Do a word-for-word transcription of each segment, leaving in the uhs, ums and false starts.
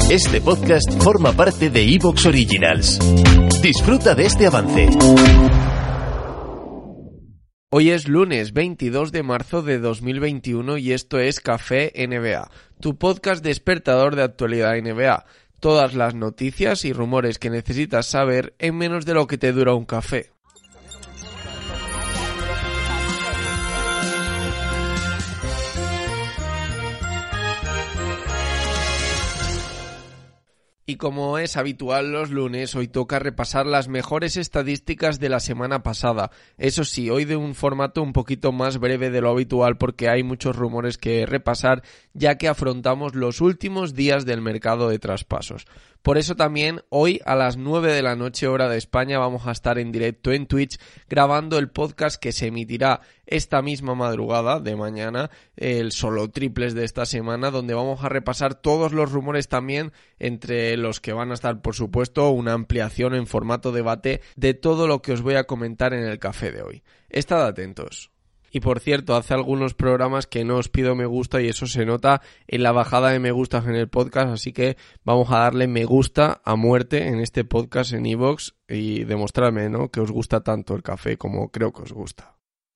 Este podcast forma parte de iVoox Originals. Disfruta de este avance. Hoy es lunes veintidós de marzo de dos mil veintiuno y esto es Café N B A, tu podcast despertador de actualidad N B A. Todas las noticias y rumores que necesitas saber en menos de lo que te dura un café. Y como es habitual los lunes, hoy toca repasar las mejores estadísticas de la semana pasada. Eso sí, hoy de un formato un poquito más breve de lo habitual porque hay muchos rumores que repasar, ya que afrontamos los últimos días del mercado de traspasos. Por eso también hoy a las nueve de la noche hora de España vamos a estar en directo en Twitch grabando el podcast que se emitirá esta misma madrugada de mañana, el solo triples de esta semana, donde vamos a repasar todos los rumores también, entre los que van a estar por supuesto una ampliación en formato debate de todo lo que os voy a comentar en el café de hoy. Estad atentos. Y por cierto, hace algunos programas que no os pido me gusta y eso se nota en la bajada de me gustas en el podcast, así que vamos a darle me gusta a muerte en este podcast en iVoox y demostrarme, ¿no?, que os gusta tanto el café como creo que os gusta.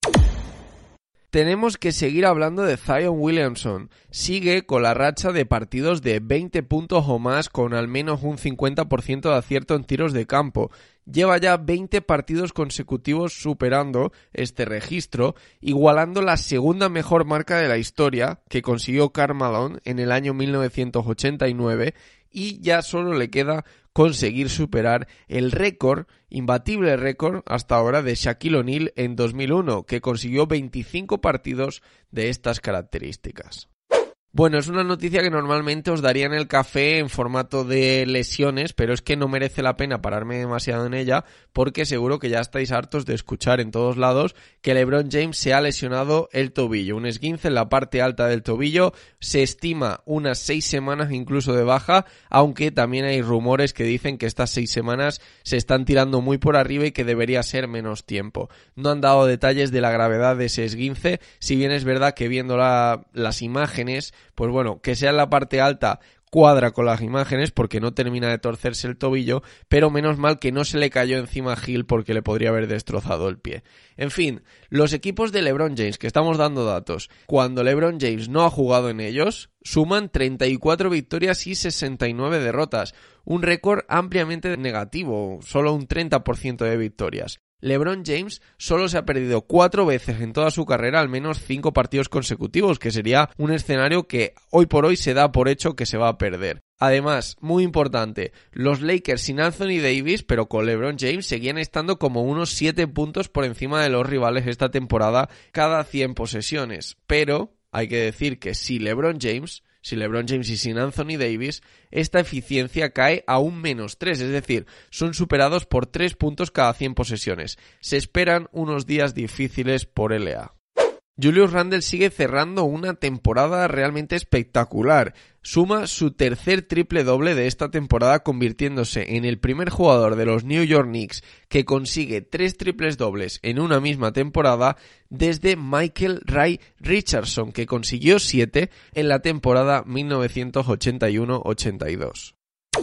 Tenemos que seguir hablando de Zion Williamson. Sigue con la racha de partidos de veinte puntos o más con al menos un cincuenta por ciento de acierto en tiros de campo. Lleva ya veinte partidos consecutivos superando este registro, igualando la segunda mejor marca de la historia que consiguió Karl Malone en el año mil novecientos ochenta y nueve, y ya solo le queda conseguir superar el récord, imbatible récord hasta ahora de Shaquille O'Neal en dos mil uno, que consiguió veinticinco partidos de estas características. Bueno, es una noticia que normalmente os daría en el café en formato de lesiones, pero es que no merece la pena pararme demasiado en ella porque seguro que ya estáis hartos de escuchar en todos lados que LeBron James se ha lesionado el tobillo, un esguince en la parte alta del tobillo, se estima unas seis semanas incluso de baja, aunque también hay rumores que dicen que estas seis semanas se están tirando muy por arriba y que debería ser menos tiempo. No han dado detalles de la gravedad de ese esguince, si bien es verdad que viendo la, las imágenes, pues bueno, que sea en la parte alta cuadra con las imágenes porque no termina de torcerse el tobillo, pero menos mal que no se le cayó encima a Hill porque le podría haber destrozado el pie. En fin, los equipos de LeBron James, que estamos dando datos, cuando LeBron James no ha jugado en ellos, suman treinta y cuatro victorias y sesenta y nueve derrotas, un récord ampliamente negativo, solo un treinta por ciento de victorias. LeBron James solo se ha perdido cuatro veces en toda su carrera al menos cinco partidos consecutivos, que sería un escenario que hoy por hoy se da por hecho que se va a perder. Además, muy importante, los Lakers sin Anthony Davis, pero con LeBron James, seguían estando como unos siete puntos por encima de los rivales esta temporada cada cien posesiones. Pero hay que decir que si LeBron James... Si LeBron James y sin Anthony Davis, esta eficiencia cae a un menos tres, es decir, son superados por tres puntos cada cien posesiones. Se esperan unos días difíciles por L A. Julius Randle sigue cerrando una temporada realmente espectacular. Suma su tercer triple doble de esta temporada, convirtiéndose en el primer jugador de los New York Knicks que consigue tres triples dobles en una misma temporada desde Michael Ray Richardson, que consiguió siete en la temporada mil novecientos ochenta y uno ochenta y dos.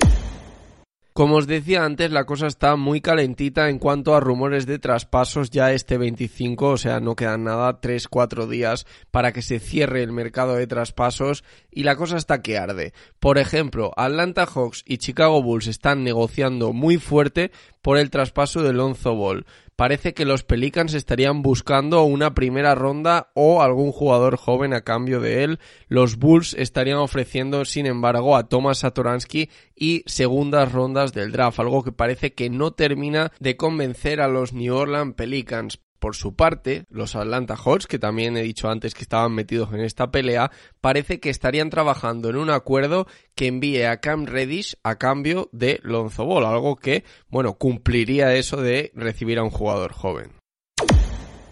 Como os decía antes, la cosa está muy calentita en cuanto a rumores de traspasos ya este veinticinco, o sea, no quedan nada, tres cuatro días para que se cierre el mercado de traspasos y la cosa está que arde. Por ejemplo, Atlanta Hawks y Chicago Bulls están negociando muy fuerte por el traspaso de Lonzo Ball. Parece que los Pelicans estarían buscando una primera ronda o algún jugador joven a cambio de él. Los Bulls estarían ofreciendo, sin embargo, a Tomas Satoransky y segundas rondas del draft, algo que parece que no termina de convencer a los New Orleans Pelicans. Por su parte, los Atlanta Hawks, que también he dicho antes que estaban metidos en esta pelea, parece que estarían trabajando en un acuerdo que envíe a Cam Reddish a cambio de Lonzo Ball, algo que, bueno, cumpliría eso de recibir a un jugador joven.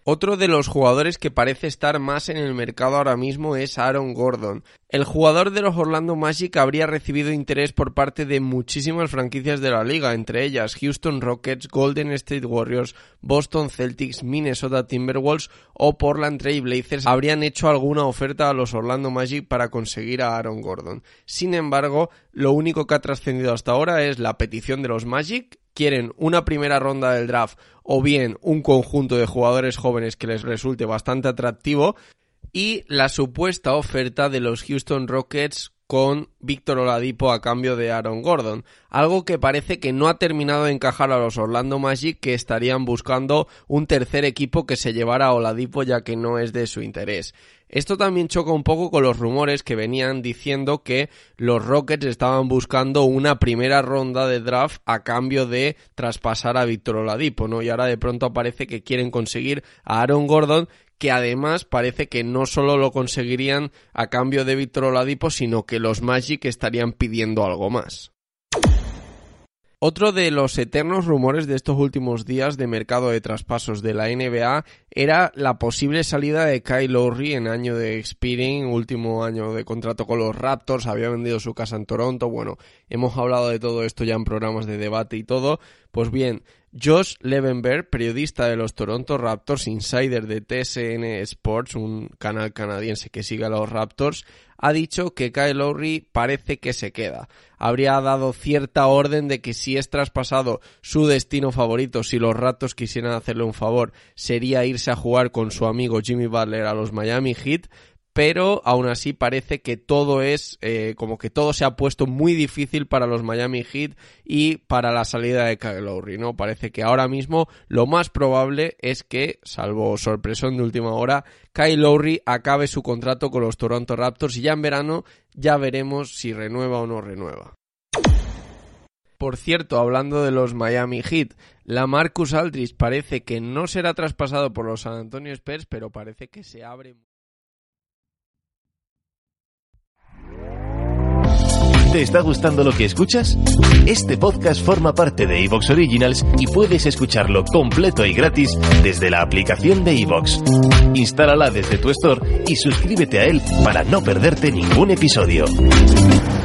Otro de los jugadores que parece estar más en el mercado ahora mismo es Aaron Gordon. El jugador de los Orlando Magic habría recibido interés por parte de muchísimas franquicias de la liga, entre ellas Houston Rockets, Golden State Warriors, Boston Celtics, Minnesota Timberwolves o Portland Trail Blazers habrían hecho alguna oferta a los Orlando Magic para conseguir a Aaron Gordon. Sin embargo, lo único que ha trascendido hasta ahora es la petición de los Magic. Quieren una primera ronda del draft o bien un conjunto de jugadores jóvenes que les resulte bastante atractivo y la supuesta oferta de los Houston Rockets con Víctor Oladipo a cambio de Aaron Gordon, algo que parece que no ha terminado de encajar a los Orlando Magic, que estarían buscando un tercer equipo que se llevara a Oladipo ya que no es de su interés. Esto también choca un poco con los rumores que venían diciendo que los Rockets estaban buscando una primera ronda de draft a cambio de traspasar a Víctor Oladipo, ¿no? Y ahora de pronto aparece que quieren conseguir a Aaron Gordon, que además parece que no solo lo conseguirían a cambio de Víctor Oladipo, sino que los Magic estarían pidiendo algo más. Otro de los eternos rumores de estos últimos días de mercado de traspasos de la N B A era la posible salida de Kyle Lowry en año de expiring, último año de contrato con los Raptors, había vendido su casa en Toronto. Bueno, hemos hablado de todo esto ya en programas de debate y todo. Pues bien, Josh Levenberg, periodista de los Toronto Raptors, insider de T S N Sports, un canal canadiense que sigue a los Raptors, ha dicho que Kyle Lowry parece que se queda. Habría dado cierta orden de que si es traspasado, su destino favorito, si los Raptors quisieran hacerle un favor, sería irse a jugar con su amigo Jimmy Butler a los Miami Heat, pero aún así parece que todo es, eh, como que todo se ha puesto muy difícil para los Miami Heat y para la salida de Kyle Lowry, ¿no? Parece que ahora mismo lo más probable es que, salvo sorpresón de última hora, Kyle Lowry acabe su contrato con los Toronto Raptors y ya en verano ya veremos si renueva o no renueva. Por cierto, hablando de los Miami Heat, LaMarcus Aldridge parece que no será traspasado por los San Antonio Spurs, pero parece que se abre. ¿Te está gustando lo que escuchas? Este podcast forma parte de iVoox Originals y puedes escucharlo completo y gratis desde la aplicación de iVoox. Instálala desde tu store y suscríbete a él para no perderte ningún episodio.